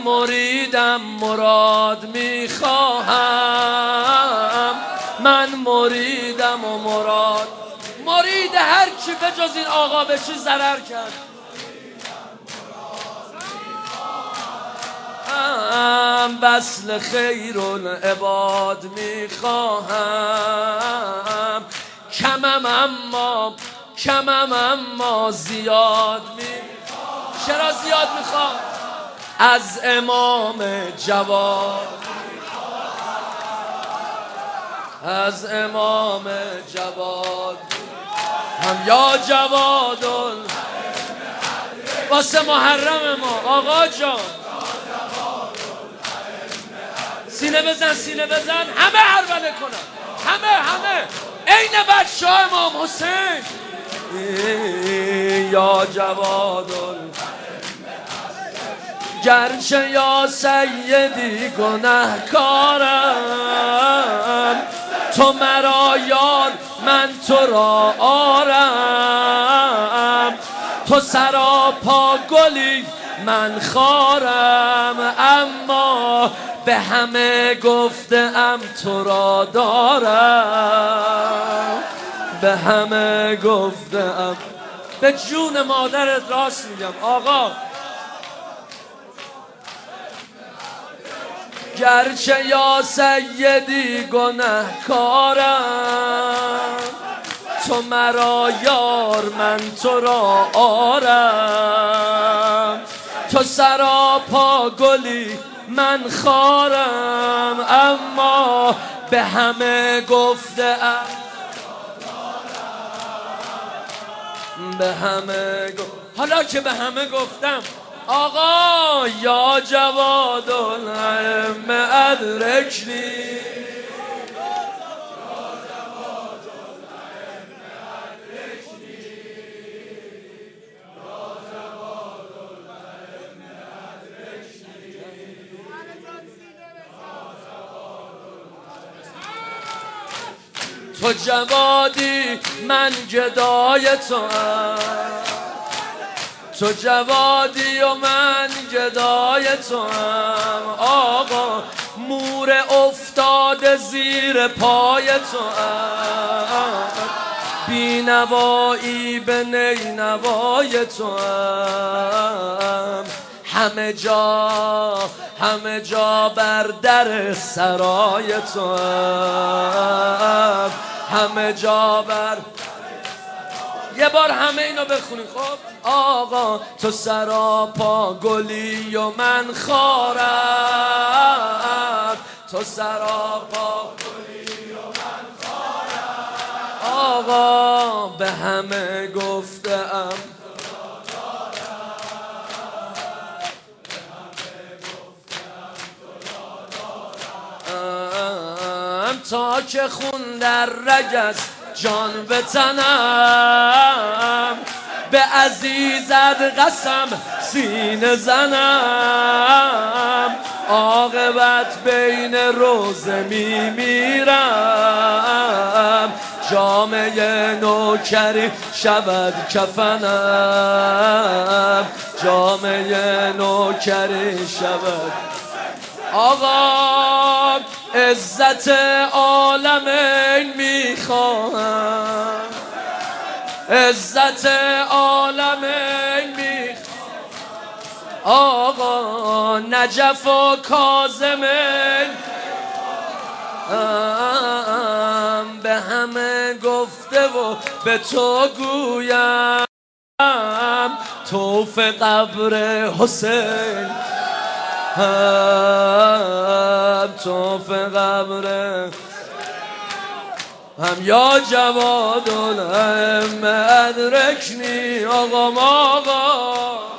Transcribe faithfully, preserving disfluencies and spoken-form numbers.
مریدم مراد میخواهم، من مریدم و مراد مرید هر کی به جز این آقا بشی ضرر کرد. وصل خیر العباد میخواهم، کمم اما کمم اما زیاد میخواهم. چرا زیاد میخوام؟ از امام جواد، از امام جواد هم یا جواد واسه محرم ما آقا جان. سینه بزن سینه بزن، همه عربله کنن، همه همه عین بچه های امام حسین. یا جواد گرچه یا سیدی گنهکارم، تو مرا یار من تو را آرم، تو سراپا گلی من خارم، اما به همه گفتم تو را دارم، به همه گفتم. به جون مادرت راست میگم آقا. گرچه یا سیدی گنهکارم، تو مرا یار من تو را آرم، تو سراپا گلی من خارم، اما به همه گفتم، به همه گفتم. حالا که به همه گفتم آقا یا جواد الائمه ادرکنی، تو جوادی من گدای تو هم، تو جوادی و من گدای تو هم آقا، مور افتاده زیر پای تو هم، بی نوایی به نی نوای تو هم، همه جا همه جا بر در سرای تو هم، همه جا بر. یه بار همه اینو بخونی خب. آقا تو سراپا گلی و من خارم، تو سراپا گلی و من خارم، آقا به همه گفتم، تا که خون در رگست جان به تنم، به عزیزت قسم سینه زنم، عاقبت بین روزه می میرم، جامعه نوکری شود کفنم، جامعه نوکری شود. آقا عزت عالمین میخواهم، عزت عالمین میخواهم آقا، نجف و کاظمین به همه گفته و به تو گویم، طوف قبر حسین هم، طوف قبر هم یا جواد الائمه ادرکنی. آقا آقا